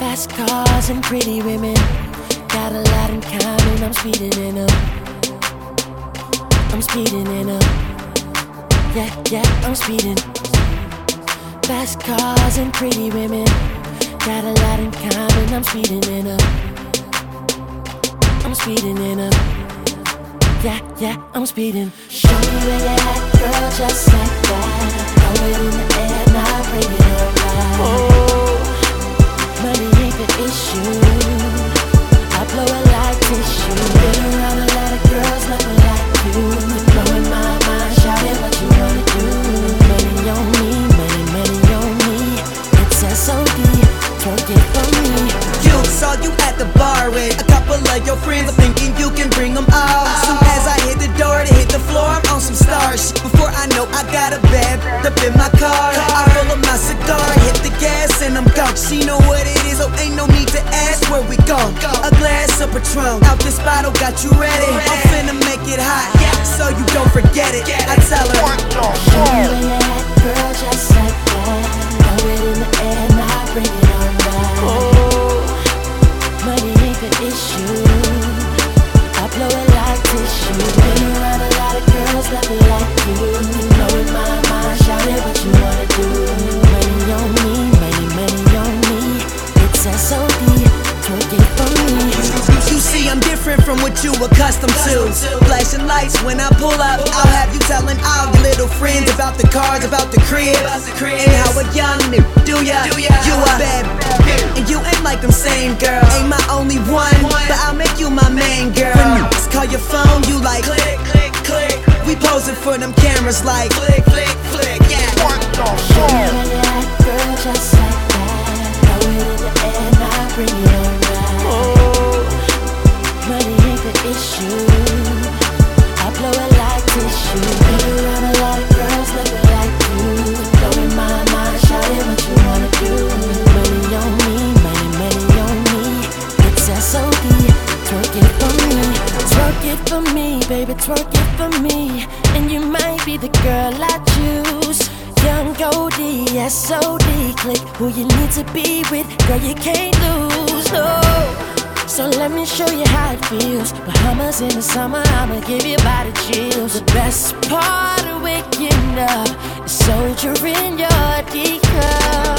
Fast cars and pretty women, got a lot in common. I'm speeding in them. I'm speeding in them. Yeah, I'm speeding. Fast cars and pretty women, got a lot in common. I'm speeding in them. I'm speeding in them. Yeah, I'm speeding. Show me where you're at, girl, just like that. Throw it in the air, now bring it on back. Oh, money ain't the issue. I blow it like tissue. Been around a lot of girls nothing like you. You're blowing my mind, shouting what you wanna do. Money on me, money on me. It's SOD, twerk it for me. You saw you at the bar with a couple of your friends, thinking you can bring them all. Soon as I hit the door to hit the floor, I'm on some star shit. Before I know I got a bad up in my car. I roll up my cigar, hit the gas and I'm gone. She know what it is, oh ain't no need to ask where we gon'. A glass of Patron, out this bottle got you ready. I'm finna make it hot, so you don't forget it. I tell her, show me where you're at, girl, just like that. Throw it in the air, now bring it on back. Oh, money ain't the issue. I blow it like tissue. Been around a lot of girls nothing like you. Blowing my mind, shouting what you wanna do. Money on me, money on me. It's SOD, twerk it for me. you see I'm different from what you accustomed to. Flashing lights when I pull up, I'll have you telling all your little friends about the cars, about the crib, and how a young nigga do ya. You a bad and you ain't like them same girls. Ain't my only one, but I'll make you my main girl. When niggas call your phone, you like click, click, click. We posing for them cameras like click, click, click. Yeah. Show me where you're at, girl, just like that. Throw it in the air, now bring it on back. Oh, money ain't the issue. I blow it like tissue. Been around a lot of girls nothing like you. Blowing my mind, shouting what you wanna do. Money on me, money on me. It's SOD, twerk it for me. Twerk it for me, baby, twerk it for me. And you might be the girl I choose. Young Goldie, SOD, click who you need to be with. Girl, you can't lose, no. So let me show you how it feels. Bahamas in the summer, I'ma give you body chills. The best part of waking up is soldiering your decal.